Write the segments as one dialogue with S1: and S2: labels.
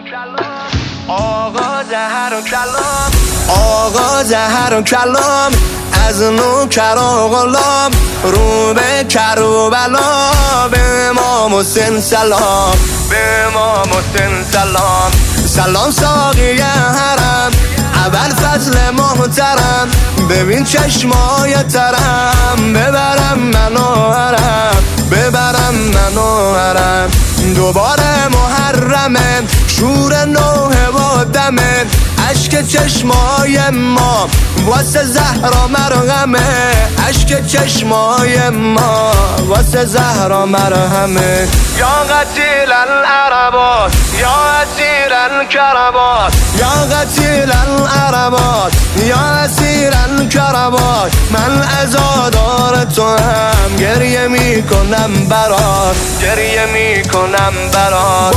S1: آغاز هر کلام، آغاز هر کلام از نوکر و غلام، رو به کربلا به امام حسین سلام، به امام حسین سلام. سلام ساقی حرم، اول فضل محترم، ببین چشمای ترم، ببرم منو حرم، ببرم منو حرم. دوباره محرمه، شور نوه و دمه، عشق چشمای ما واسه زهرا مرهمه، عشق چشمای ما واسه زهرا مرهمه. یا قتیل العربات، یا اسیر الکربات، یا قتیل العربات، یا اسیر الکربات. من عزادار تو هم گریه میکنم برات، گریه میکنم برات.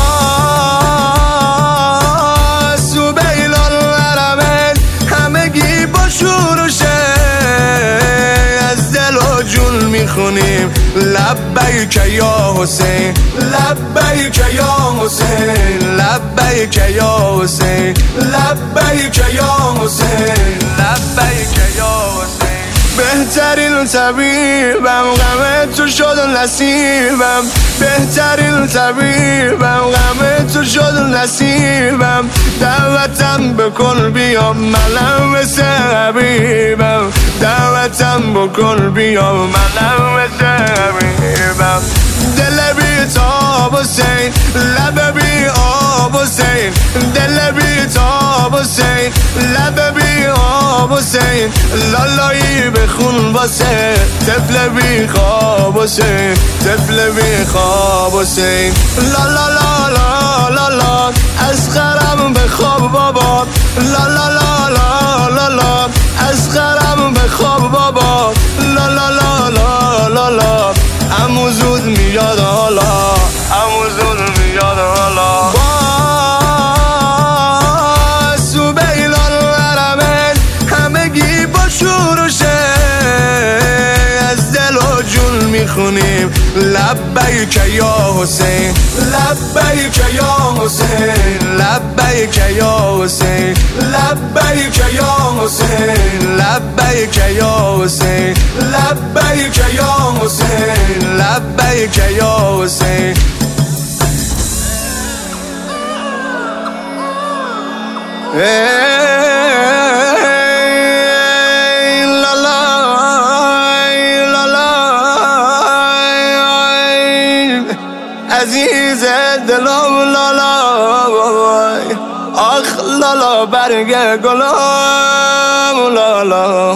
S1: سبیل العربین همگی با شورشه، از دل و جون میخونیم لبیک یا حسین، لبیک یا حسین، لبیک یا حسین، لبیک یا حسین، لبیک یا حسین. بهترین طبیبم، غم تو شد نصیبم، بهترین طبیبم، غم تو شد نصیبم. دعوتم بکن بیام منم مثل حبیبم، دعوتم بکن بیام منم مثل حبیبم. دل بی تاب حسین، لب بی آب حسین، دل بی تاب حسین، لب بی آب حسین. لالایی بخون واسه طفل بی خواب حسین، طفل بی خواب حسین. لا لا لا لا لا لا از خرم به خواب بابا، لا لا لا لا لا لا از خرم به خواب بابا، لا لا لا لا لا لا. عمو زود میاد حالا، عمو زود میاد حالا. سبیل العربین همگی با شورشه، از دل و جون میخونیم لبیک یا حسین، لبیک یا حسین، لبیک یا حسین، لبیک یا حسین، لبیک یا حسین، لبیک یا حسین، لبیک یا حسین. عزیز دلم لالا، آخ لالا برگ گلم لالا.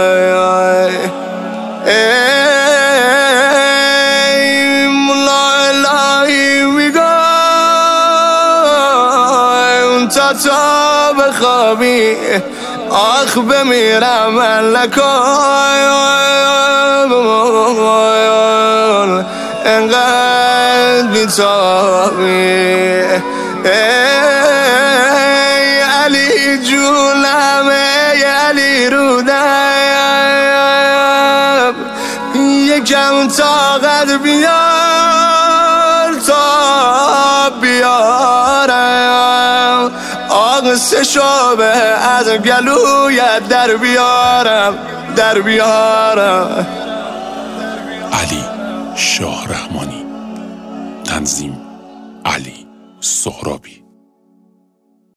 S1: ای مولا الهی میگم تا تا بخوابی، آخ بمیرم لکای انقدر بیتابی. ای علی جونم، ای علی رودم، یکم طاقت بیار تا بیارم، آغسه شابه از گلویت در بیارم، در بیارم.
S2: علی شاه رحمانی، تنظیم علی سهرابی.